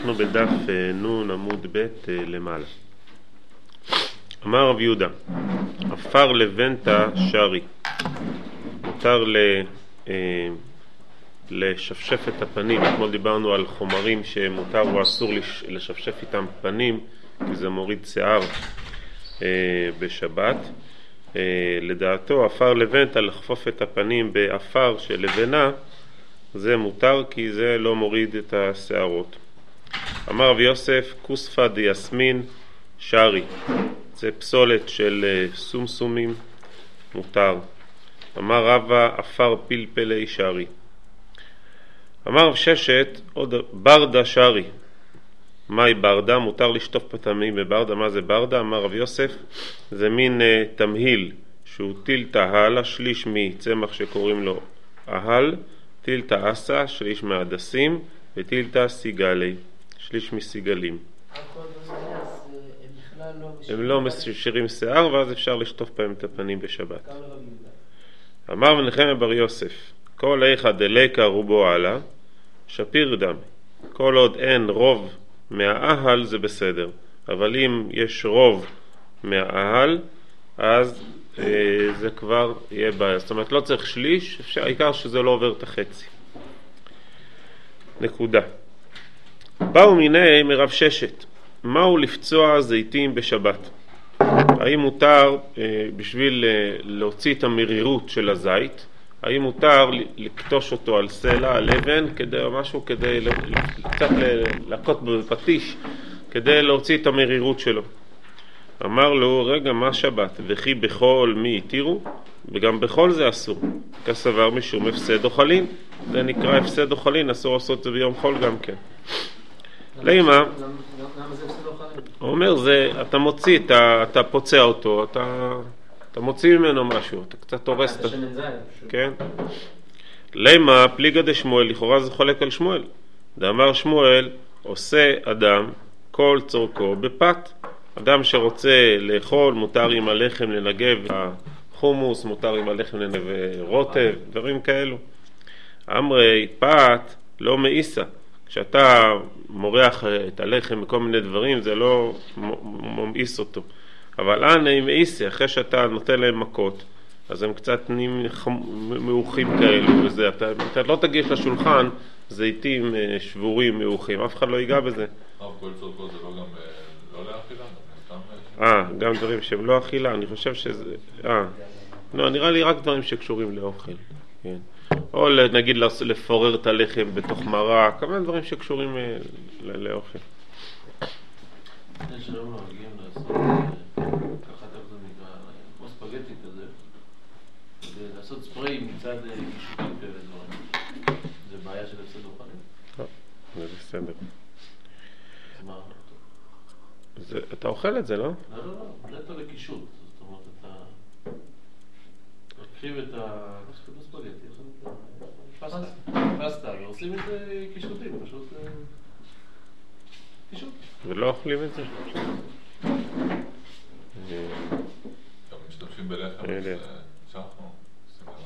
אנחנו בדף נון עמוד ב' למעלה. אמר רב יהודה, עפר לבנטה שרי, מותר לשפשף את הפנים. אתמול דיברנו על חומרים שמותר או אסור לשפשף איתם פנים, כי זה מוריד שיער בשבת. לדעתו עפר לבנטה, לחפוף את הפנים בעפר של לבנה, זה מותר כי זה לא מוריד את השערות. אמר רב יוסף, כוספא דיסמין שרי, זה פסולת של סומסומים, מותר. אמר רבא, עפר פלפלי שרי. אמר רב ששת, עוד ברדה שרי. מהי ברדה? מותר לשטוף פתמים בברדה. מה זה ברדה? אמר רב יוסף, זה מין תמהיל שהוא טילתא הלה, שליש מצמח שקוראים לו אהל, טילתא אסה, שליש מהדסים, וטילתא סיגלי, שליש מסיגלים. הם לא משאירים שיער, ואז אפשר לשטוף בהם את הפנים בשבת. אמר מנחם בר יוסף, כל איכא דליקא רובו עלה, שפיר דם. כל עוד אין רוב מהאהל זה בסדר, אבל אם יש רוב מהאהל, אז זה כבר יהיה בעיה. זאת אומרת, לא צריך שליש, העיקר שזה לא עובר את החצי. נקודה. באו מיני מרב ששת, מהו לפצוע זיתים בשבת? האם מותר בשביל להוציא את המרירות של הזית, האם מותר לקטוש אותו על סלע, על אבן, כדי משהו, כדי קצת לקוט בפטיש, כדי להוציא את המרירות שלו? אמר לו, רגע, מה שבת? וכי בכל מי התירו? וגם בכל זה אסור, כסבר משום הפסד אוכלין. זה נקרא הפסד אוכלין, אסור לעשות את זה ביום חול גם כן. למה? למה זה הפסד אוכלין? הוא אומר, אתה מוציא, אתה פוצע אותו, אתה מוציא ממנו משהו, אתה קצת הורס את... כן. למה? פליגא דשמואל, לכאורה זה חולק על שמואל. דאמר שמואל, עושה אדם כל צורכו בפת. אדם שרוצה לאכול, מותר עם הלחם לנגב החומוס, מותר עם הלחם לנגב רוטב, דברים כאלו. אמרי, פת לא מאיסה. כשאתה מורח את הלחם בכל מיני דברים, זה לא ממאיס אותו. אבל אנא מאיסה, אחרי שאתה נותן להם מכות, אז הם קצת נהיים מאוחים כאלו, וזה, אתה לא תגיש לשולחן זיתים שבורים מאוחים, אף אחד לא ייגע בזה. כל צורכו זה לא גם לא לאכילה? גם דברים שהם לא אכילה, אני חושב שזה... לא, נראה לי רק דברים שקשורים לאוכל, כן. או נגיד לפורר את הלחם בתוך מרק, כמה דברים שקשורים לאוכל. יש היום נוהגים לעשות, ככה זה נקרא, כמו ספגטי כזה, ולעשות ספרי מצד קישוטים כאלה דברים. זה בעיה של הפסד אוכלים? לא, זה בסדר. אז מה? אתה אוכל את זה, לא? לא, נטו לקישוט. זאת אומרת, אתה לוקחים את לא ספגטי, פסטה, ועושים את זה קישוטים, פשוט קישוט. ולא אוכלים את זה? גם משתמשים בלחם, אז שאנחנו סגרה.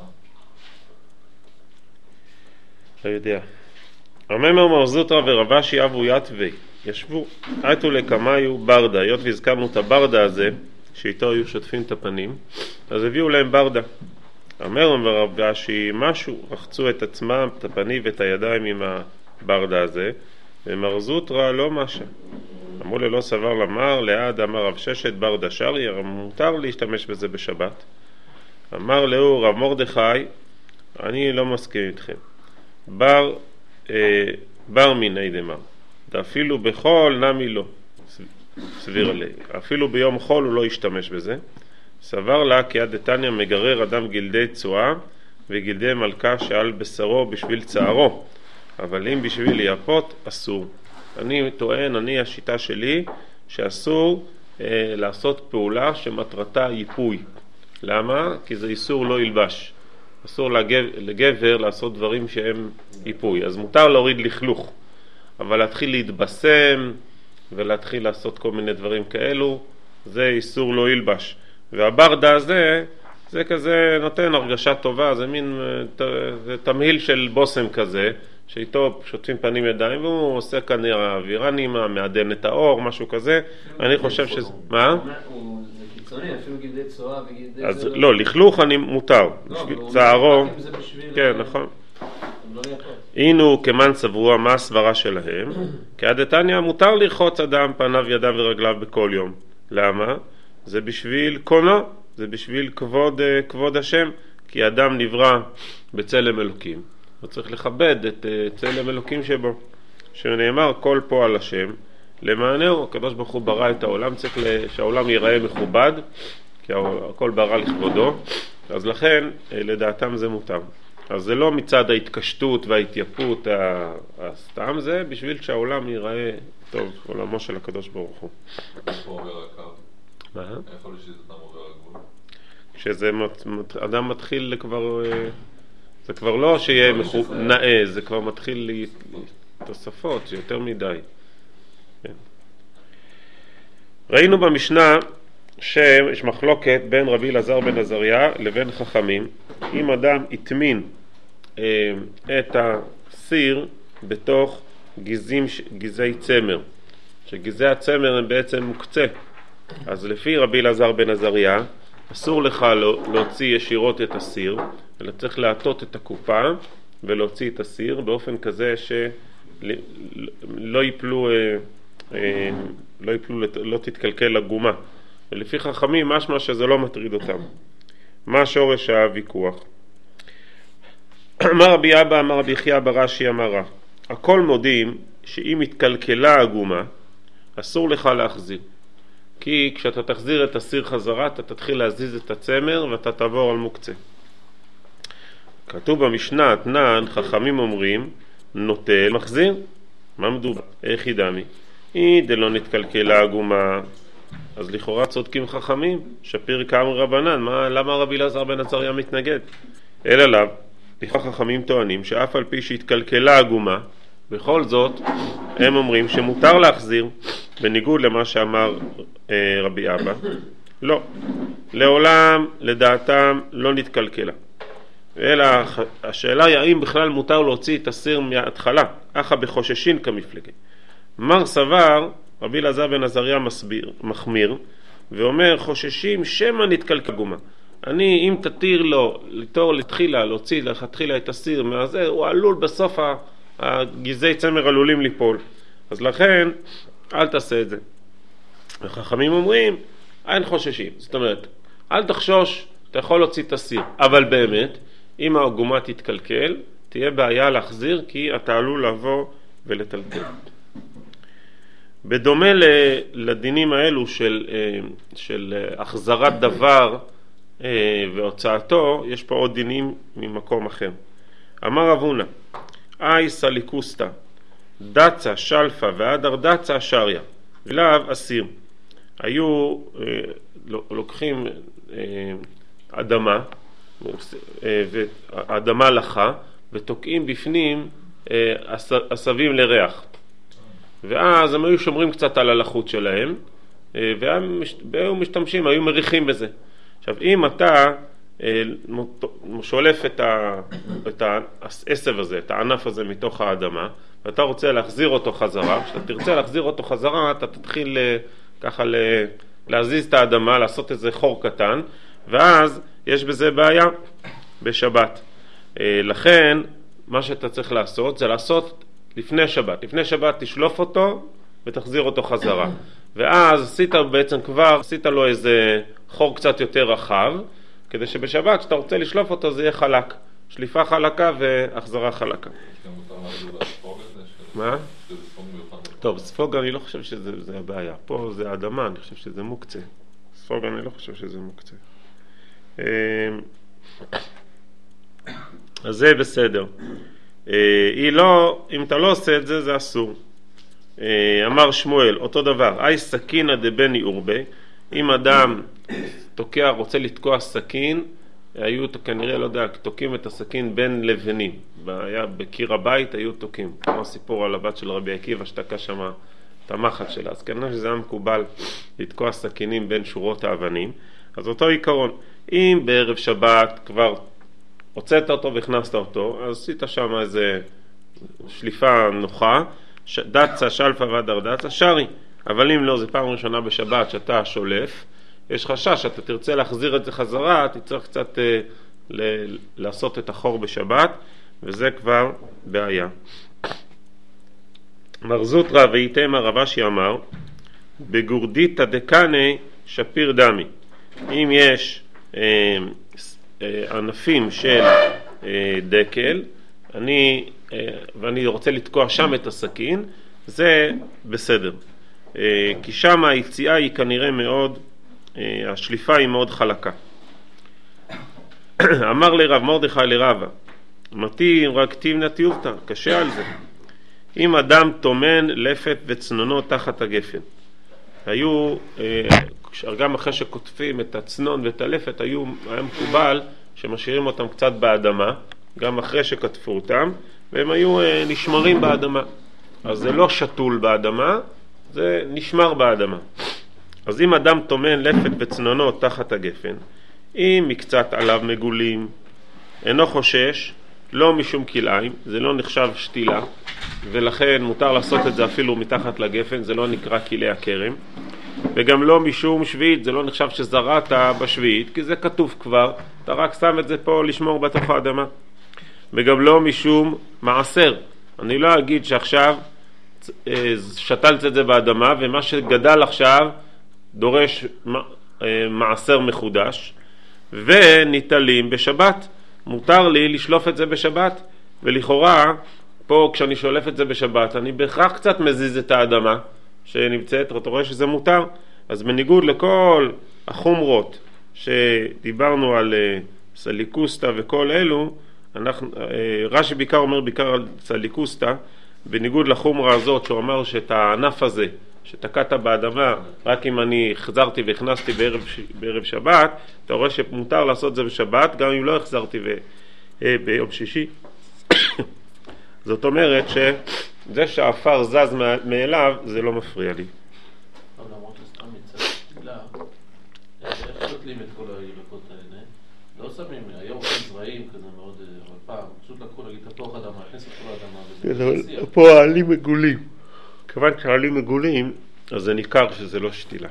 לא יודע. המאמר מרזוטרא ורבשי אבו יתווי ישבו, הייתו לקמיו ברדה, היות והזכרנו את הברדה הזה, שאיתו היו שוטפים את הפנים, אז הביאו להם ברדה. אמר רבשי, משהו, רחצו את עצמם, את הפנים ואת הידיים עם הברדה הזה, ומרזוטרא לא משהו. אמרו לו, לא סבר למר, ליד אמר רב ששת ברדה שרי, מותר להשתמש בזה בשבת. אמר לו, רב מרדכי, אני לא מסכים איתכם. בר מיני דמר, אפילו בחול נמי לא, סביר עלי, אפילו ביום חול הוא לא ישתמש בזה. סבר לה כי עד דתניא מגרר אדם גלדי צועה וגלדי מלכה שעל בשרו בשביל צערו, אבל אם בשביל לייפות אסור. אני טוען, השיטה שלי, שאסור לעשות פעולה שמטרתה ייפוי. למה? כי זה איסור לא ילבש. אסור לגבר לעשות דברים שהם ייפוי. אז מותר להוריד לכלוך, אבל להתחיל להתבשם ולהתחיל לעשות כל מיני דברים כאלו, זה איסור לא ילבש. והברדה הזה, זה כזה נותן הרגשה טובה, זה מין זה תמהיל של בוסם כזה, שאיתו שוטפים פנים ידיים, והוא עושה כנראה אווירה נעימה, מעדן את האור, משהו כזה, אני חושב שזה... מה? זה קיצוני, אפילו גידי צואה וגידי... אז לא, לכלוך אני מותר, צערו... כן, נכון. אינו כמן סברו, מה הסברה שלהם? כי הדתניא מותר לרחוץ אדם פניו ידיו ורגליו בכל יום. למה? זה בשביל קונו, זה בשביל כבוד השם, כי אדם נברא בצלם אלוקים. הוא צריך לכבד את צלם אלוקים שבו, שנאמר כל פועל השם למענהו. הקדוש ברוך הוא ברא את העולם, צריך שהעולם ייראה מכובד, כי הכל ברא לכבודו, אז לכן לדעתם זה מותר. אז זה לא מצד ההתקשטות וההתייפות הסתם, זה בשביל שהעולם ייראה טוב, עולמו של הקדוש ברוך הוא. איפה עובר הקו? מה? איפה שזה אדם עובר הגבול? כשזה אדם מתחיל כבר, זה כבר לא שיהיה נאה, זה כבר מתחיל תוספות, יותר מדי. כן. ראינו במשנה שיש מחלוקת בין רבי אלעזר בן עזריה לבין חכמים. אם אדם יטמין את הסיר בתוך גזי צמר, שגזי הצמר הם בעצם מוקצה, אז לפי רבי אלעזר בן עזריה אסור לך להוציא ישירות את הסיר, אלא צריך להטות את הקופה ולהוציא את הסיר באופן כזה שלא ייפלו, לא תתקלקל הגומה. ולפי חכמים משמע שזה לא מטריד אותם. מה שורש הוויכוח? אמר רבי אבא, אמר רבי חייא ברש"י, אמרה, הכל מודים שאם התקלקלה הגומה אסור לך להחזיר, כי כשאתה תחזיר את הסיר חזרה אתה תתחיל להזיז את הצמר ואתה תעבור על מוקצה. כתוב במשנה אתנן, חכמים אומרים נוטל מחזיר. מה מדובר? איך ידעמי? דלא נתקלקלה הגומה, אז לכאורה צודקים חכמים, שפיר כאמר רבנן. למה רבי אלעזר בן עזריה מתנגד? אלא לאו, לכאורה חכמים טוענים שאף על פי שהתקלקלה הגומה, בכל זאת הם אומרים שמותר להחזיר, בניגוד למה שאמר רבי אבא. לא, לעולם לדעתם לא נתקלקלה, אלא השאלה היא האם בכלל מותר להוציא את הסיר מההתחלה, אחא בחוששין כמפלגה. מר סבר, רבי אלעזר בן עזריה מחמיר ואומר חוששים שמא נתקלקל גומה. אם תתיר לו לתחילה להוציא לכתחילה את הסיר מהזה, הוא עלול בסוף הגזי צמר עלולים ליפול, אז לכן אל תעשה את זה. החכמים אומרים אין חוששים, זאת אומרת אל תחשוש, אתה יכול להוציא את הסיר, אבל באמת אם הגומה תתקלקל תהיה בעיה להחזיר, כי אתה עלול לבוא ולטלטל. בדומה לדינים האלו של החזרת דבר והוצאתו, יש פה עוד דינים ממקום אחר. אמר רב הונא, אי סליקוסטה דצה שלפה ואדר דצה שריה ולאו אסיר. היו לוקחים אדמה, אדמה לחה, ותוקעים בפנים עשבים לריח, ואז הם היו שומרים קצת על הלחות שלהם, והיו משתמשים, היו מריחים בזה. עכשיו אם אתה שולף את העשב הזה, את הענף הזה מתוך האדמה, ואתה רוצה להחזיר אותו חזרה, כשאתה תרצה להחזיר אותו חזרה אתה תתחיל ככה להזיז את האדמה, לעשות איזה חור קטן, ואז יש בזה בעיה בשבת. לכן מה שאתה צריך לעשות זה לעשות לפני שבת. לפני שבת תשלוף אותו ותחזיר אותו חזרה, ואז עשית לו איזה חור קצת יותר רחב, כדי שבשבת שאתה רוצה לשלוף אותו זה יהיה חלק, שליפה חלקה והחזרה חלקה. מה? טוב, ספוג אני לא חושב שזה הבעיה, פה זה האדמה, אני חושב שזה מוקצה. ספוג אני לא חושב שזה מוקצה. אז זה בסדר. אם אתה לא עושה את זה, זה אסור. אמר שמואל, אותו דבר, אי סכינא דבני אורבי, אם אדם רוצה לתקוע סכין, היו כנראה, לא יודע, תוקעים את הסכין בין לבנים, בקיר הבית היו תוקעים, כמו הסיפור על הבת של רבי עקיבא שתקע שם את המחט שלה, אז כנראה שזה היה מקובל לתקוע סכינים בין שורות האבנים. אז אותו עיקרון, אם בערב שבת כבר הוצאת אותו והכנסת אותו, אז עשית שם איזה שליפה נוחה, דצה, שלפה ודר דצה, שרי. אבל אם לא, זה פעם ראשונה בשבת שאתה שולף, יש חשש שאתה תרצה להחזיר את זה חזרה, תצטרך קצת לעשות את החור בשבת, וזה כבר בעיה. מרזוטרא ואיתמא רב אשי אמר, בגורדיתא דקני שפיר דמי. אם יש ענפים של דקל, ואני רוצה לתקוע שם את הסכין, זה בסדר. כי שם היציאה היא כנראה מאוד, השליפה היא מאוד חלקה. אמר לרב מרדכי לרבא, מתאים רק תימנא תיובתא, קשה על זה. אם אדם תומן לפת וצנונו תחת הגפן, היו, גם אחרי שכותפים את הצנון ואת הלפת, היה מקובל שמשאירים אותם קצת באדמה, גם אחרי שכתפו אותם, והם היו נשמרים באדמה. אז זה לא שתול באדמה, זה נשמר באדמה. אז אם אדם תומן לפת וצנונו תחת הגפן, אם מקצת עליו מגולים, אינו חושש, לא משום כלאיים, זה לא נחשב שתילה, ולכן מותר לעשות את זה אפילו מתחת לגפן, זה לא נקרא כלי הכרם, וגם לא משום שביעית, זה לא נחשב שזרעת בשביעית, כי זה כתוב כבר, אתה רק שם את זה פה לשמור בתוך האדמה. וגם לא משום מעשר, אני לא אגיד שעכשיו שתלת את זה באדמה, ומה שגדל עכשיו דורש מעשר מחודש, וניטלים בשבת. מותר לי לשלוף את זה בשבת, ולכאורה פה כשאני שולף את זה בשבת אני בהכרח קצת מזיז את האדמה שנמצאת, אתה רואה שזה מותר. אז בניגוד לכל החומרות שדיברנו על סליקוסטה וכל אלו, רש"י בעיקר אומר בעיקר על סליקוסטה, בניגוד לחומרה הזאת שהוא אמר שאת הענף הזה שתקעת באדמה רק אם אני החזרתי והכנסתי בערב שבת, אתה רואה שמותר לעשות זה בשבת גם אם לא החזרתי ביום שישי. זאת אומרת שזה שהאפר זז מאליו זה לא מפריע לי. למרות שסתם מצד תפילה, איך שותלים את כל הירקות האלה? לא שמים, היום זרעים כזה מאוד, אבל פעם, פשוט לקחו להגיד תפוח אדמה, הכניסו כל האדמה וזה מציע. פה העלים מגולים. כיוון שהעלים מגולים, אז זה ניכר שזה לא שתילה.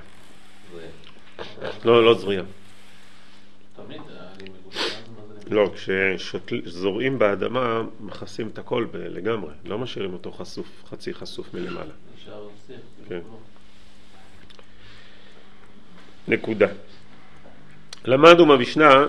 לא זריעה. תמיד העלים מגולים. לא, כשזורעים באדמה מכסים את הכל לגמרי, לא משאירים אותו חשוף, חצי חשוף מלמעלה. נשאר שיח. כן. נקודה. למדנו במשנה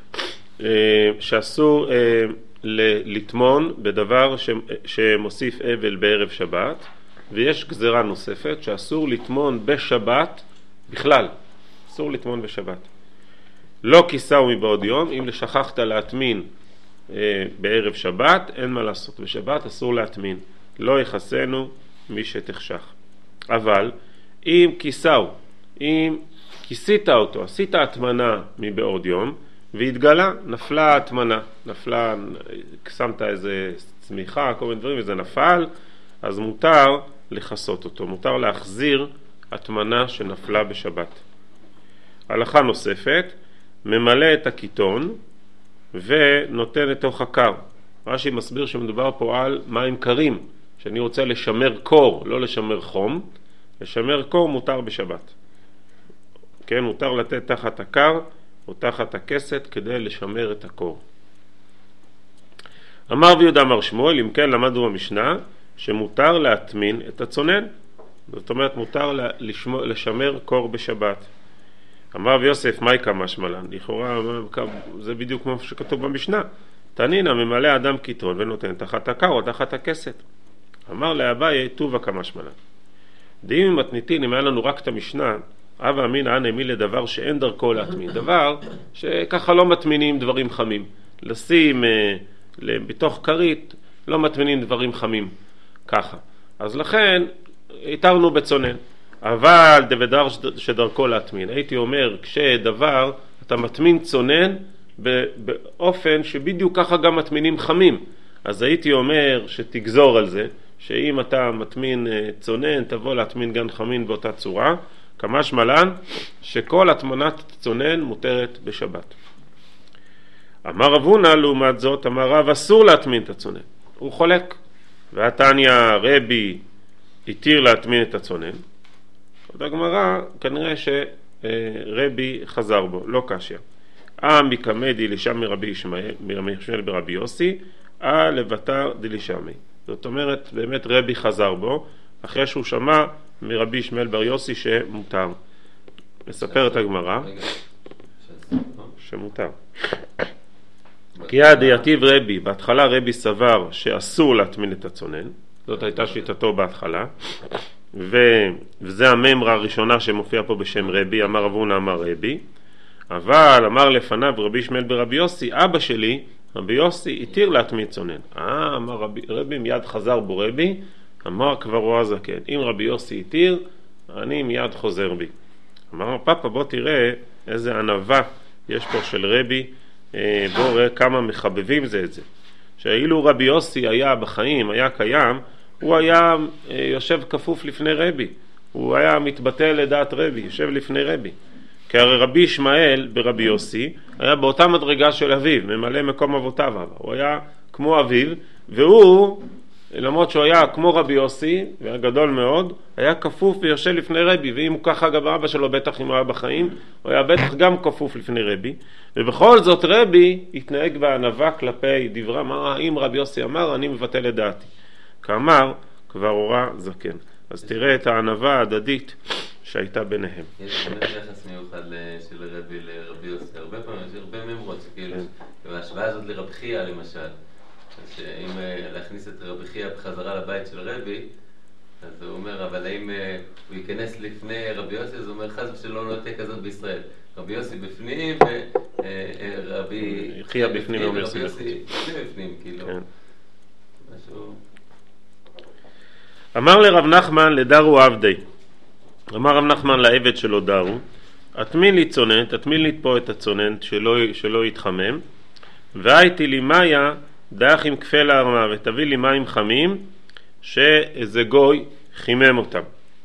שאסור לטמון בדבר שמוסיף אבל בערב שבת, ויש גזרה נוספת שאסור לטמון בשבת בכלל, אסור לטמון בשבת. לא כיסהו מבעוד יום, אם לשכחת להטמין בערב שבת, אין מה לעשות בשבת, אסור להטמין, לא יחסנו מי שתחשך. אבל אם כיסהו, אם כיסית אותו, עשית התמנה מבעוד יום, והתגלה, נפלה התמנה, נפלה, שמת איזה צמיחה, כל מיני דברים, וזה נפל, אז מותר לחסות אותו, מותר להחזיר התמנה שנפלה בשבת. הלכה נוספת, ממלא את הקיטון ונותן לתוך הקר. רש"י מסביר שמדובר פה על מים קרים, שאני רוצה לשמר קור, לא לשמר חום, לשמר קור מותר בשבת. כן, מותר לתת תחת הקר או תחת הכסת כדי לשמר את הקור. אמר ויהודה אמר שמואל, אם כן למדנו במשנה שמותר להטמין את הצונן, זאת אומרת מותר לשמר קור בשבת. אמר ויוסף מהי כמשמע לן, לכאורה זה בדיוק כמו שכתוב במשנה, תנינא ממלא אדם קיטון ונותן תחת הקר או תחת הכסת. אמר לאביי טובה כמשמע לן, דאם מתניתין, אם היה לנו רק את המשנה, אבא אמינא אנא מי לדבר שאין דרכו להטמין, דבר שככה לא מטמינים דברים חמים, לשים בתוך כרית לא מטמינים דברים חמים ככה, אז לכן התרנו בצונן. אבל דבר שדרכו להטמין, הייתי אומר כשדבר אתה מטמין צונן באופן שבדיוק ככה גם מטמינים חמים, אז הייתי אומר שתגזור על זה שאם אתה מטמין צונן תבוא להטמין גם חמין באותה צורה, כמשמע לן שכל הטמנת צונן מותרת בשבת. אמר רב הונא לעומת זאת, אמר רב אסור להטמין את הצונן, הוא חולק, והתניא רבי התיר להטמין את הצונן. עוד הגמרא, כנראה שרבי חזר בו, לא קשיא. מקמא דלישמי מרבי ישמעאל ברבי יוסי, לבתר דלישמי. זאת אומרת, באמת רבי חזר בו, אחרי שהוא שמע מרבי ישמעאל בר יוסי שמותר. מספר את הגמרא שמותר. כי דייתיב רבי, בהתחלה רבי סבר שאסור להטמין את הצונן, זאת הייתה שיטתו בהתחלה, וזה הממרה הראשונה שמופיע פה בשם רבי, אמר רב הונא אמר רבי, אבל אמר לפניו רבי ישמעאל ברבי יוסי, אבא שלי, רבי יוסי, התיר להטמין צונן. אמר רבי, מיד חזר בו רבי, אמר כבר רואה זקן, אם רבי יוסי התיר, אני מיד חוזר בי. אמר פאפה, בוא תראה איזה ענווה יש פה של רבי, בוא ראה כמה מחבבים זה את זה. שאילו רבי יוסי היה בחיים, היה קיים, הוא היה יושב כפוף לפני רבי, הוא היה מתבטא לדעת רבי, יושב לפני רבי. כי הרי רבי ישמעאל ברבי יוסי היה באותה מדרגה של אביו, ממלא מקום אבותיו, הוא היה כמו אביו, והוא, למרות שהוא היה כמו רבי יוסי, והיה גדול מאוד, היה כפוף ויושב לפני רבי, ואם הוא ככה גם אבא שלו בטח אם הוא היה בחיים, הוא היה בטח גם כפוף לפני רבי, ובכל זאת רבי התנהג בענווה כלפי דברה, אמר, אם רבי יוסי אמר, אני מבטל את דעתי. כאמר, כבר הורה זקן. אז תראה את הענווה ההדדית שהייתה ביניהם. יש באמת יחס מיוחד של רבי לרבי יוסי, הרבה פעמים, יש הרבה ממרות שכאילו, וההשוואה הזאת לרב חייא למשל, שאם להכניס את רבי חייא בחזרה לבית של רבי, אז הוא אומר, אבל אם הוא ייכנס לפני רבי יוסי, אז הוא אומר, חס ושלום לא תהיה כזאת בישראל. רבי יוסי בפנים, ורבי חייא בפנים, ורבי יוסי בפנים, כאילו. משהו... אמר לרב נחמן לדרו עבדי, אמר רב נחמן לעבד שלו דרו, אטמין לי צונן, תטמין לי פה את הצונן שלא יתחמם, והייתי לי מאיה דח עם כפה להרמה, ותביא לי מים חמים שאיזה גוי חימם אותם.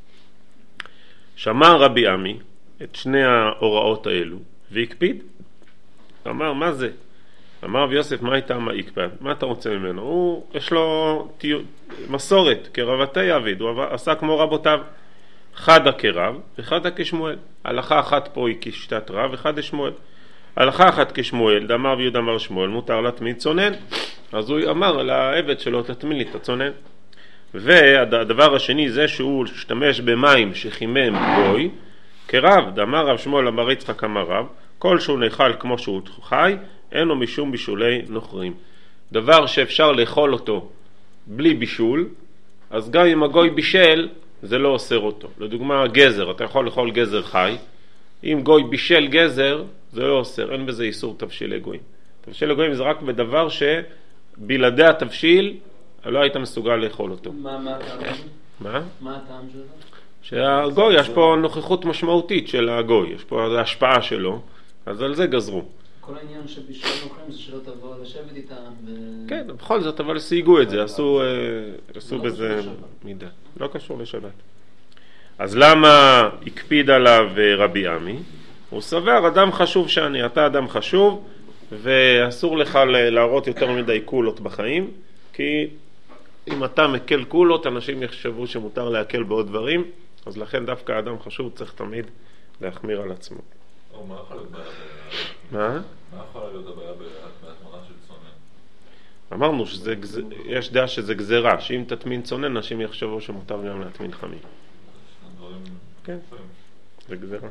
שמע רבי עמי את שני ההוראות האלו והקפיד. אמר, מה זה? אמר רבי יוסף, מה הייתה מה יקפד? מה אתה רוצה ממנו? יש לו מסורת כרבתי עביד, הוא עשה כמו רבותיו, חדה כרב וחדה כשמואל. הלכה אחת פה היא כשיטת רב וחדה שמואל. הלכה אחת כשמואל, דאמר ויהודה אמר שמואל, מותר להטמין צונן. אז הוא אמר לעבד שלו, תטמין לי את הצונן. והדבר השני זה שהוא השתמש במים שחימם גוי כרב, דאמר רב שמואל אמר יצחק אמר רב, כל שהוא נאכל כמו שהוא חי, אין לו משום בישולי נוכרים. דבר שאפשר לאכול אותו בלי בישול, אז גם אם הגוי בישל, זה לא אוסר אותו. לדוגמה, גזר, אתה יכול לאכול גזר חי, אם גוי בישל גזר, זה לא אוסר, אין בזה איסור תבשילי גויים. תבשילי גויים זה רק בדבר שבלעדי התבשיל, לא היית מסוגל לאכול אותו. מה הטעם? מה הטעם שלו? שהגוי, יש פה נוכחות משמעותית של הגוי, יש פה השפעה שלו, אז על זה גזרו. כל העניין שבישול נוכרים זה שלא תבוא לשבת איתם כן, בכל זאת, אבל סייגו את זה, עשו בזה מידה. לא קשור לשבת. אז למה הקפיד עליו רבי עמי? הוא סבר, אדם חשוב שאני, אתה אדם חשוב, ואסור לך להראות יותר מדי קולות בחיים, כי אם אתה מקל קולות, אנשים יחשבו שמותר להקל בעוד דברים, אז לכן דווקא אדם חשוב צריך תמיד להחמיר על עצמו. מה יכול להיות בעיה? מה? מה יכול להיות הבעיה בהטמנה של צונן? אמרנו שיש דעה שזה גזרה, שאם תטמין צונן, אנשים יחשבו שמותר גם להטמין חמים. כן, זה גזרה.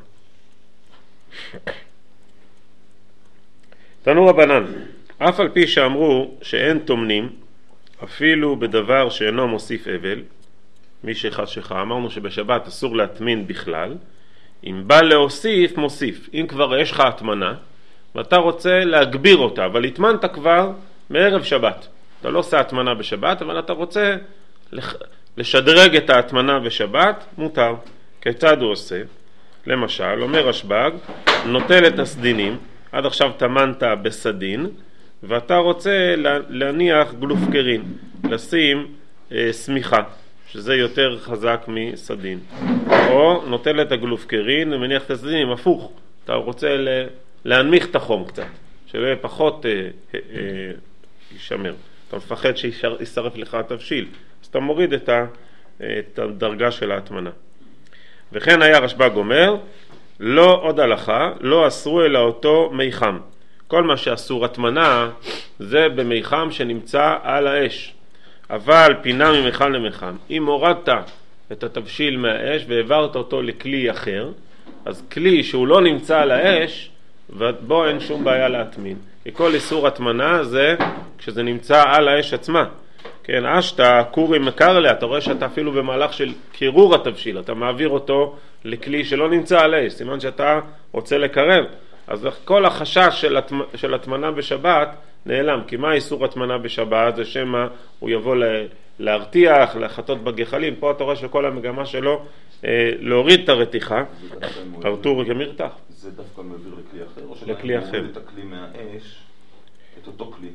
תנו רבנן, אף על פי שאמרו שאין תומנים, אפילו בדבר שאינו מוסיף אבל, מי שחשך, אמרנו שבשבת אסור להטמין בכלל, אם בא להוסיף, מוסיף. אם כבר יש לך הטמנה, ואתה רוצה להגביר אותה, אבל התמנת כבר מערב שבת. אתה לא עושה הטמנה בשבת, אבל אתה רוצה לשדרג את ההטמנה בשבת, מותר. כיצד הוא עושה? למשל, אומר רשב"ג, נוטל את הסדינים, עד עכשיו טמנת בסדין, ואתה רוצה להניח גלופקרין, לשים סמיכה, שזה יותר חזק מסדין. או נוטל את הגלופקרין ומניח את הסדינים, הפוך. אתה רוצה להנמיך את החום קצת, שלא יהיה פחות יישמר. אתה מפחד שישרף לך התבשיל, אתה מוריד את הדרגה של ההטמנה. וכן היה רשב"ג אומר, לא עוד הלכה, לא אסרו אלא אותו מי חם. כל מה שאסור הטמנה זה במי חם שנמצא על האש. אבל פינה ממי חם למי חם. אם הורדת את התבשיל מהאש והעברת אותו לכלי אחר, אז כלי שהוא לא נמצא על האש, ובו אין שום בעיה להטמין. כי כל איסור הטמנה זה כשזה נמצא על האש עצמה. כן, שאתה קורי מקר עליה, אתה רואה שאתה אפילו במהלך של קירור התבשיל, אתה מעביר אותו לכלי שלא נמצא על האש, סימן שאתה רוצה לקרב. אז כל החשש של הטמנה בשבת נעלם, כי מה איסור הטמנה בשבת? זה שמה הוא יבוא להרתיח, לחטות בגחלים. פה אתה רואה שכל המגמה שלו להוריד את הרתיחה, הרתור כמרתח. זה דווקא מעביר לכלי אחר? או לכלי אחר. מוריד את הכלי מהאש, את אותו כלי?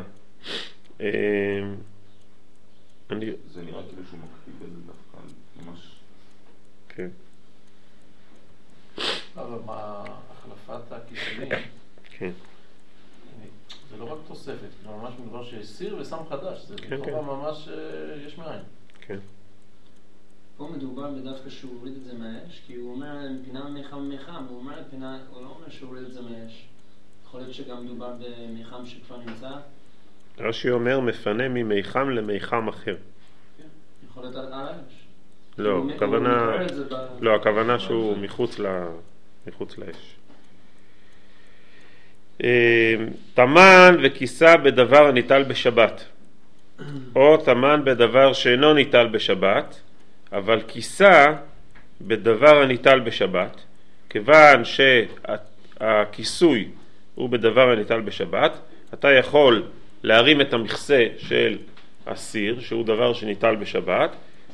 זה נראה כאילו שהוא מקפיד את זה דווקא, ממש. כן. אבל מה, החלפת הכיסונים? כן. זה לא רק תוספת, זה ממש מדבר שהסיר ושם חדש, זה לכאורה ממש יש מאין. כן. פה מדובר בדווקא שהוא הוריד את זה מהאש, כי הוא אומר פינה ממיחם ממיחם, הוא לא אומר שהוא הוריד את זה מהאש. יכול להיות שגם מדובר במיחם שכבר נמצא. רש"י אומר מפנה ממיחם למיחם אחר. יכול להיות על האש. לא, הכוונה שהוא מחוץ לאש. תמן וכיסה בדבר הניטל בשבת, או תמן בדבר שאינו ניטל בשבת, אבל כיסה בדבר הניטל בשבת, כיוון שהכיסוי הוא בדבר הניטל בשבת, אתה יכול להרים את המכסה של הסיר, שהוא דבר שניטל בשבת,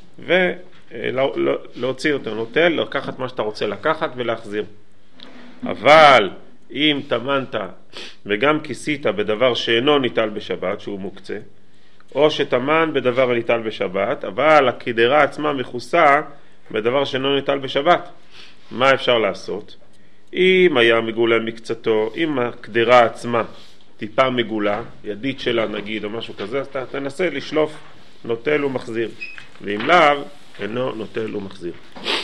ולהוציא אותו, נוטל, לקחת מה שאתה רוצה לקחת ולהחזיר. אבל אם תמנת וגם כיסית בדבר שאינו ניטל בשבת, שהוא מוקצה, או שתמן בדבר הניטל בשבת, אבל הכדרה עצמה מכוסה בדבר שאינו ניטל בשבת, מה אפשר לעשות? אם היה מגולה מקצתו, אם הכדרה עצמה טיפה מגולה, ידית שלה נגיד או משהו כזה, אז אתה תנסה לשלוף נוטל ומחזיר, ואם לאו, אינו נוטל ומחזיר.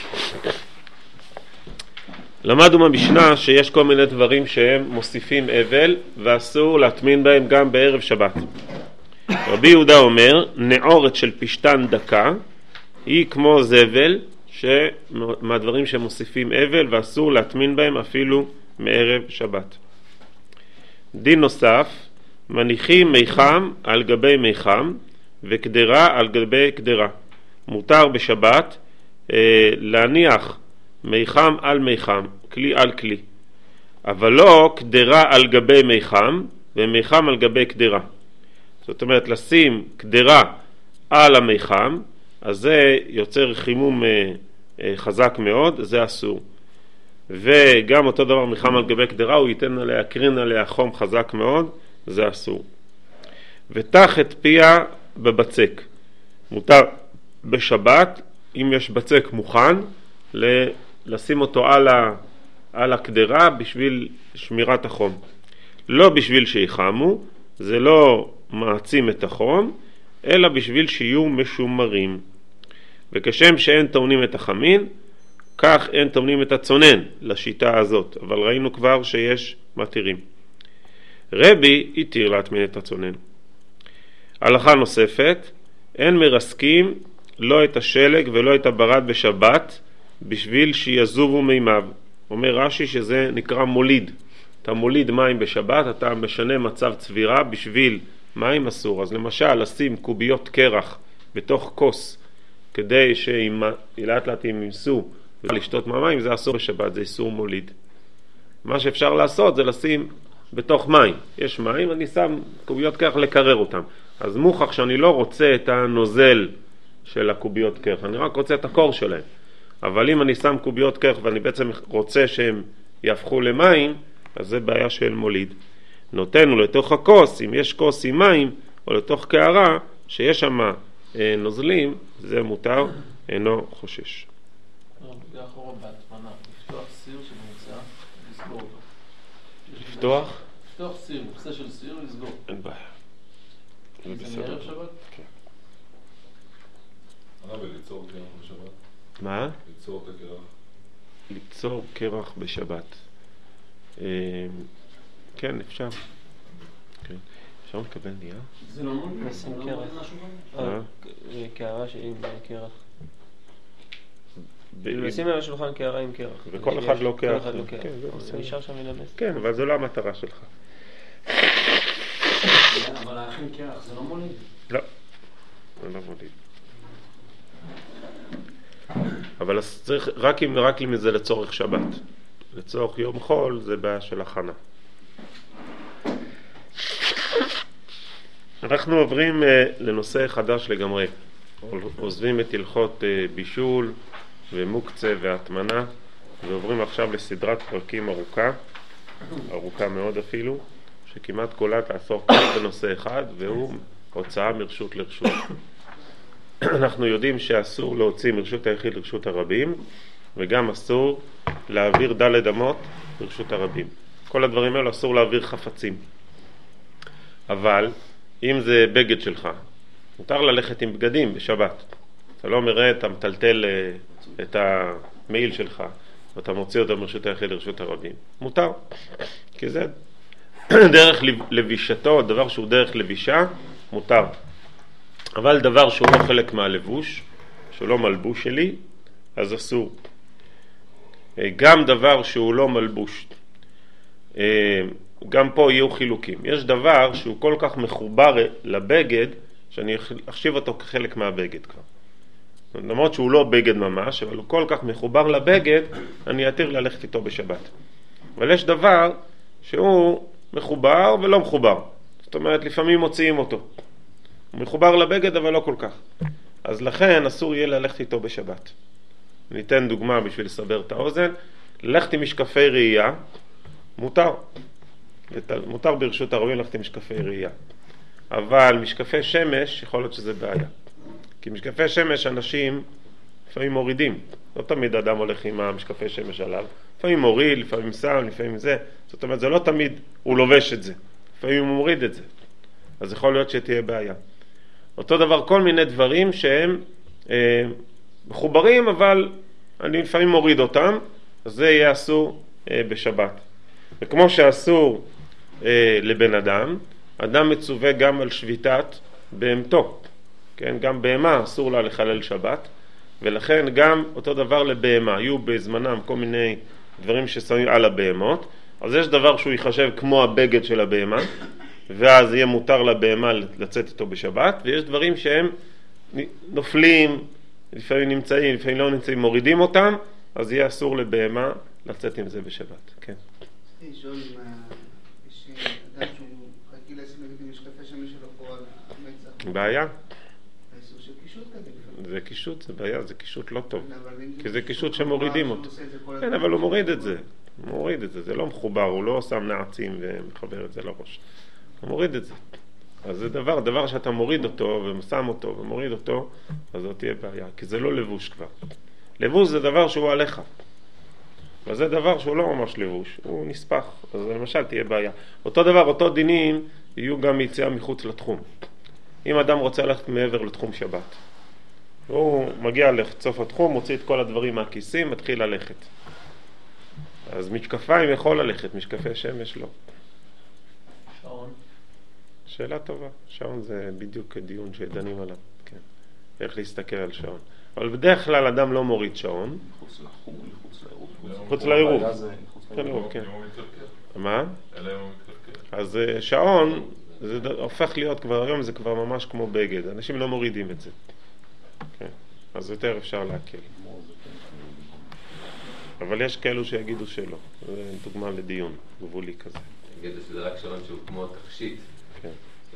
למדנו במשנה שיש כל מיני דברים שהם מוסיפים אבל ואסור להטמין בהם גם בערב שבת. רבי יהודה אומר, נעורת של פשטן דקה היא כמו זבל, מהדברים שמוסיפים אבל ואסור להטמין בהם אפילו מערב שבת. דין נוסף, מניחים מיחם על גבי מיחם וקדרה על גבי קדרה. מותר בשבת להניח מיחם על מיחם, כלי על כלי, אבל לא קדרה על גבי מיחם ומיחם על גבי קדרה. זאת אומרת, לשים קדרה על המיחם, אז זה יוצר חימום חזק מאוד, זה אסור. וגם אותו דבר מיחם על גבי קדרה, הוא ייתן עליה, קרין עליה חום חזק מאוד, זה אסור. ותח את פיה בבצק. מותר בשבת, אם יש בצק מוכן, לשים אותו על הקדרה בשביל שמירת החום. לא בשביל שיחמו, זה לא מעצים את החום, אלא בשביל שיהיו משומרים. וכשם שאין טומנים את החמין, כך אין טומנים את הצונן לשיטה הזאת, אבל ראינו כבר שיש מתירים. רבי התיר להטמין את הצונן. הלכה נוספת, אין מרסקים לא את השלג ולא את הברד בשבת, בשביל שיזובו מימיו. אומר רש"י שזה נקרא מוליד. אתה מוליד מים בשבת, אתה משנה מצב צבירה בשביל מים אסור. אז למשל לשים קוביות קרח בתוך כוס כדי שלאט לאט ימסו ולשתות מהמים, זה אסור בשבת, זה איסור מוליד. מה שאפשר לעשות זה לשים בתוך מים. יש מים, אני שם קוביות קרח לקרר אותם. אז מוכח שאני לא רוצה את הנוזל של הקוביות קרח, אני רק רוצה את הקור שלהם. אבל אם אני שם קוביות קרח ואני בעצם רוצה שהם יהפכו למים, אז זה בעיה של מוליד. נותנו לתוך הכוס, אם יש כוס עם מים, או לתוך קערה, שיש שם נוזלים, זה מותר, אינו חושש. זה אחורה בהטמנה, לפתוח סיר שנמצא, לסגור אותו. לפתוח? לפתוח סיר, מכסה של סיר, לסגור. אין בעיה. זה מערב שבת? כן. ליצור קרח בשבת? מה? ליצור את הקרח? ליצור קרח בשבת. כן, אפשר. כן. אפשר לקבל נייר? זה לא מול? נשים קרח. קערה עם קרח. נשים על השולחן קערה עם קרח. וכל אחד לוקח. זה נשאר שם לנמס. כן, אבל זו לא המטרה שלך. אבל להכין קרח זה לא מוליד? לא, זה לא מוליד. אבל צריך רק אם זה לצורך שבת. לצורך יום חול זה בעיה של הכנה. אנחנו עוברים לנושא חדש לגמרי. עוזבים את הלכות בישול ומוקצה והטמנה ועוברים עכשיו לסדרת פרקים ארוכה מאוד אפילו, שכמעט כולה תעסוק בנושא אחד, והוא הוצאה מרשות לרשות. אנחנו יודעים שאסור להוציא מרשות היחיד לרשות הרבים, וגם אסור להעביר דלת אמות לרשות הרבים. כל הדברים האלו אסור להעביר חפצים. אבל אם זה בגד שלך, מותר ללכת עם בגדים בשבת. אתה לא מראה, אתה מטלטל את המעיל שלך, ואתה מוציא אותו מרשות היחיד לרשות הרבים. מותר. כי זה דרך לבישתו, דבר שהוא דרך לבישה, מותר. אבל דבר שהוא לא חלק מהלבוש, שהוא לא מלבוש שלי, אז אסור. גם דבר שהוא לא מלבוש, גם פה יהיו חילוקים. יש דבר שהוא כל כך מחובר לבגד, שאני אחשיב אותו כחלק מהבגד כבר. למרות שהוא לא בגד ממש, אבל הוא כל כך מחובר לבגד, אני אתיר ללכת איתו בשבת. אבל יש דבר שהוא מחובר ולא מחובר. זאת אומרת, לפעמים מוציאים אותו. הוא מחובר לבגד, אבל לא כל כך. אז לכן אסור יהיה ללכת איתו בשבת. ניתן דוגמה בשביל לסבר את האוזן. ללכת עם משקפי ראייה, מותר. מותר ברשות הרבים ללכת עם משקפי ראייה. אבל משקפי שמש, יכול להיות שזה בעיה. כי משקפי שמש אנשים לפעמים מורידים. לא תמיד אדם הולך עם המשקפי שמש עליו. לפעמים מוריד, לפעמים שם, לפעמים זה. זאת אומרת, זה לא תמיד הוא לובש את זה. לפעמים הוא מוריד את זה. אז יכול להיות שתהיה בעיה. אותו דבר, כל מיני דברים שהם מחוברים, אבל אני לפעמים מוריד אותם, אז זה יהיה אסור בשבת. וכמו שאסור לבן אדם, אדם מצווה גם על שביתת בהמתו. כן? גם בהמה אסור לה לחלל שבת, ולכן גם אותו דבר לבהמה. היו בזמנם כל מיני דברים ששמים על הבהמות, אז יש דבר שהוא יחשב כמו הבגד של הבהמה, ואז יהיה מותר לבהמה לצאת איתו בשבת, ויש דברים שהם נופלים, לפעמים נמצאים, לפעמים לא נמצאים, מורידים אותם, אז יהיה אסור לבהמה לצאת עם זה בשבת. כן. יש אדם שהוא רגיל לשים נגד משקפי שמש שלו פה על המצח. בעיה. האיסור של קישוט כזה. זה קישוט, זה בעיה, זה קישוט לא טוב. כי זה קישוט שמורידים אותו. כן, אבל הוא מוריד את זה. הוא מוריד את זה, זה לא מחובר, הוא לא שם נעצים ומחבר את זה לראש. הוא מוריד את זה. אז זה דבר שאתה מוריד אותו ושם אותו ומוריד אותו, אז זאת תהיה בעיה, כי זה לא לבוש כבר. לבוש זה דבר שהוא עליך. וזה דבר שהוא לא ממש לבוש, הוא נספח, אז למשל תהיה בעיה. אותו דבר, אותו דינים, יהיו גם יציאה מחוץ לתחום. אם אדם רוצה ללכת מעבר לתחום שבת, הוא מגיע לסוף התחום, מוציא את כל הדברים מהכיסים, מתחיל ללכת. אז משקפיים יכול ללכת, משקפי שמש לא. שעון. שאלה טובה. שעון זה בדיוק דיון שדנים עליו. כן. איך להסתכל על שעון. אבל בדרך כלל אדם לא מוריד שעון. מחוץ לחוג, מחוץ לעירוב. מחוץ לעירוב. כן. מה? אז שעון, זה הופך להיות כבר היום, זה כבר ממש כמו בגד. אנשים לא מורידים את זה. כן. אז יותר אפשר להקל. אבל יש כאלו שיגידו שלא. זה דוגמה לדיון גבולי כזה. יגידו שזה רק שעון שהוא כמו תכשיט. כן.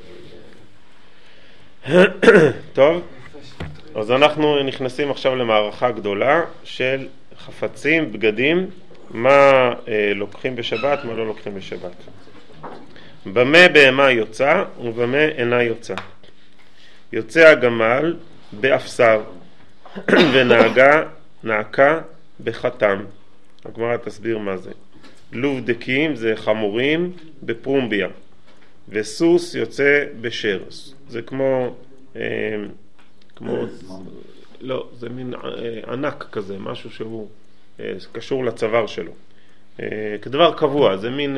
טוב, אז אנחנו נכנסים עכשיו למערכה גדולה של חפצים, בגדים, מה לוקחים בשבת, מה לא לוקחים בשבת. במה בהמה יוצא ובמה אינה יוצא. יוצא הגמל באפסר ונעקה בחתם. הגמרא תסביר מה זה. לובדקים זה חמורים בפרומביה, וסוס יוצא בשר. זה כמו לא, זה מין ענק כזה, משהו שהוא קשור לצוואר שלו. כדבר קבוע, זה מין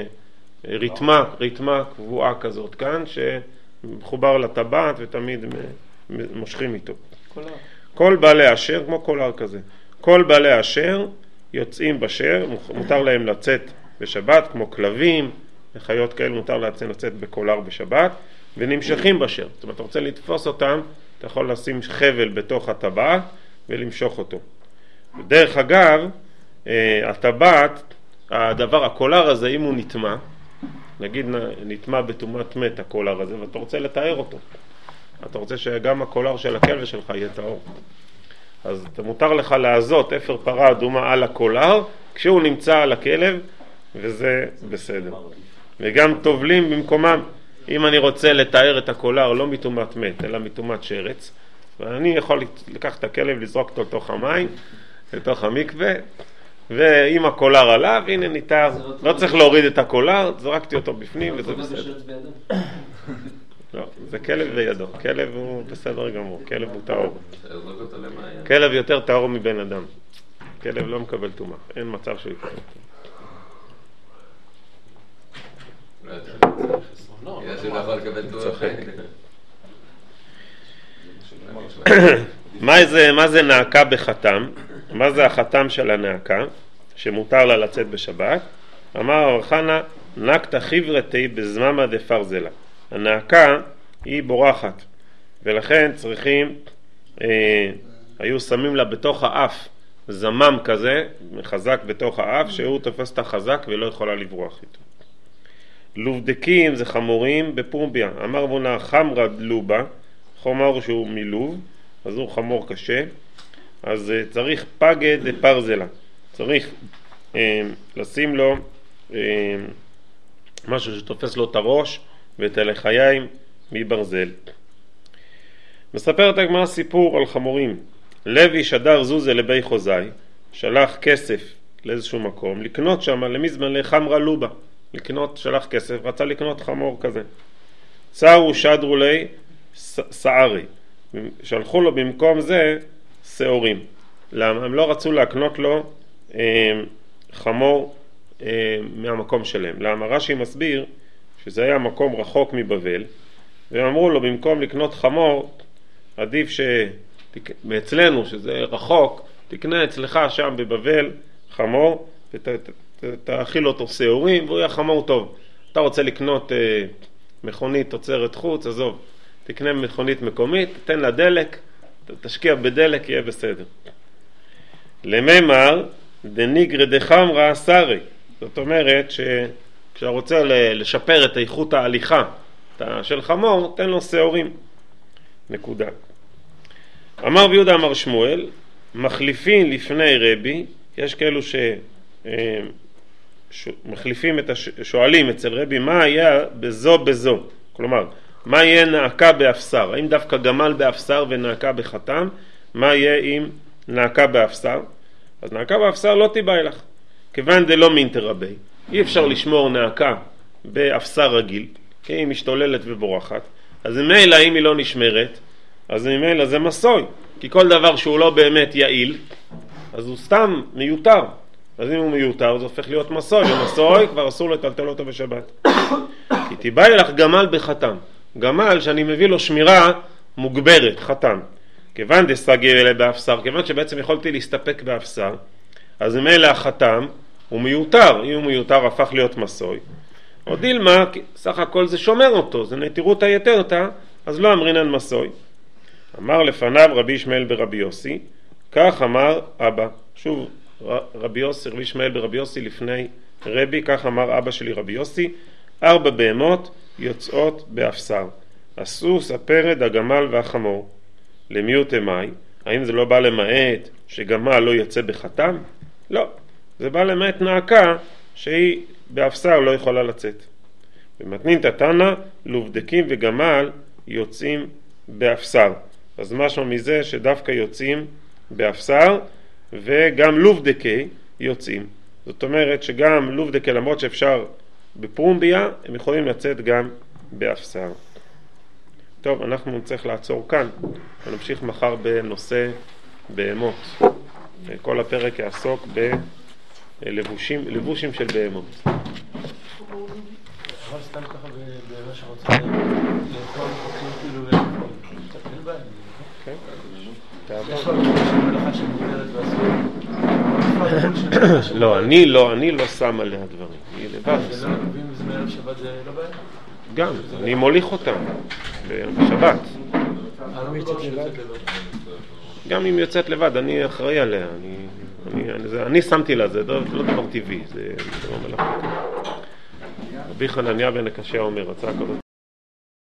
ריתמה קבועה כזאת כאן, שמחובר לטבעת ותמיד מושכים איתו. כל בעלי אשר, כמו קולר כזה, כל בעלי אשר יוצאים בשר, מותר להם לצאת בשבת, כמו כלבים, חיות כאלה מותר לצאת בקולר בשבת, ונמשכים בשר. זאת אומרת, אתה רוצה לתפוס אותם, אתה יכול לשים חבל בתוך הטבעת ולמשוך אותו. דרך אגב, הטבעת, הקולר הזה, אם הוא נטמע, נגיד נטמע בטומאת מת הקולר הזה, ואתה רוצה לתאר אותו. אתה רוצה שגם הקולר של הכלב שלך יהיה טהור. אז מותר לך לעזות אפר פרה אדומה על הקולר, כשהוא נמצא על הכלב, וזה בסדר. וגם טובלים במקומם, אם אני רוצה לתאר את הקולר לא מטומאת מת, אלא מטומאת שרץ, ואני יכול לקחת את הכלב, לזרוק אותו לתוך המים, לתוך המקווה, ועם הקולר עליו, הנה ניתר, לא צריך להוריד את הקולר, זרקתי אותו בפנים וזה בסדר. לא, זה כלב בידו, כלב הוא בסדר גמור, כלב הוא טהור. כלב יותר טהור מבן אדם. כלב לא מקבל טומאה, אין מצב שהוא יקבל טומאה. מה זה נעקה בחתם? מה זה החתם של הנעקה שמותר לה לצאת בשבת? אמר הרב חנה, נקתא חברתי בזממה דפרזלה. הנעקה היא בורחת, ולכן צריכים, היו שמים לה בתוך האף זמם כזה, חזק בתוך האף, שהוא תופס את החזק ולא יכולה לברוח איתו. לובדקים זה חמורים בפומביה. אמר בונה חמרה דלובה, חומר שהוא מלוב, אז הוא חמור קשה, אז צריך פגד דפרזלה, צריך לשים לו משהו שתופס לו את הראש ואת הלחיים מברזל. מספרת הגמרא סיפור על חמורים. לוי שדר זוזה לבי חוזי, שלח כסף לאיזשהו מקום, לקנות שם למזמן לחמרה לובה, שלח כסף, רצה לקנות חמור כזה. צארו שדרו לי שערי, שלחו לו במקום זה שעורים. למה? הם לא רצו להקנות לו חמור מהמקום שלהם. למה? רש"י מסביר שזה היה מקום רחוק מבבל, והם אמרו לו במקום לקנות חמור, עדיף מאצלנו שזה רחוק, תקנה אצלך שם בבבל חמור ותאכיל אותו שעורים והוא יהיה חמור טוב. אתה רוצה לקנות מכונית תוצרת חוץ, עזוב, תקנה מכונית מקומית, תתן לה דלק, תשקיע בדלק, יהיה בסדר. לממר דניגרא דחמרא שרי, זאת אומרת שכשאתה רוצה לשפר את איכות ההליכה של חמור, תן לו שעורים. נקודה. אמר רבי יהודה אמר שמואל, מחליפין לפני רבי, יש כאלו שמחליפים שואלים אצל רבי, מה היה בזו? כלומר, מה יהיה נעקה באפסר? האם דווקא גמל באפסר ונעקה בחתם? מה יהיה עם נעקה באפסר? אז נעקה באפסר לא תיבאי לך, כיוון דלא מינטר רבי. אי אפשר לשמור נעקה באפסר רגיל, כי היא משתוללת ובורחת. אז ממילא אם היא לא נשמרת, אז ממילא זה מסוי, כי כל דבר שהוא לא באמת יעיל, אז הוא סתם מיותר. אז אם הוא מיותר, זה הופך להיות מסוי, ומסוי כבר אסור לטלטל אותו בשבת. כי תיבאי לך גמל בחתם. גמל שאני מביא לו שמירה מוגברת, חתם. כיוון דסגיר אלה באפסר, כיוון שבעצם יכולתי להסתפק באפסר, אז ממילא החתם הוא מיותר. אם הוא מיותר הפך להיות מסוי. או דילמה, סך הכל זה שומר אותו, זה נטירות היתרתא, אז לא אמרינן מסוי. אמר לפניו רבי ישמעאל ברבי יוסי, כך אמר אבא. שוב, רבי ישמעאל ברבי יוסי לפני רבי, כך אמר אבא שלי רבי יוסי, 4 בהמות יוצאות באפסר, הסוס, הפרד, הגמל והחמור. למיעוט אמי, האם זה לא בא למעט שגמל לא יצא בחתם? לא, זה בא למעט נעקה שהיא באפסר לא יכולה לצאת. במתנין תתנא, לובדקים וגמל יוצאים באפסר. אז משהו מזה שדווקא יוצאים באפסר, וגם לובדקי יוצאים. זאת אומרת שגם לובדקי, למרות שאפשר בפרומביה, הם יכולים לצאת גם באפסר. טוב, אנחנו נצטרך לעצור כאן, ונמשיך מחר בנושא בהמות. כל הפרק יעסוק בלבושים של בהמות. אבל סתם ככה במה שרוצה לאכול, כאילו לאכול, קצת אין בעיה. כן? יש לנו מלאכה שמוגדרת ואסור. לא, אני לא שם עליה דברים, היא לבד. זה לא נקבים בזמן ערב שבת, זה לא בעיה? גם, אני מוליך אותם בשבת. גם אם יוצאת לבד, אני אחראי עליה. אני שמתי לה, זה לא דבר טבעי, זה דבר מלאכותי. רבי חנניה בן הקשיא אומר, רצה הקדוש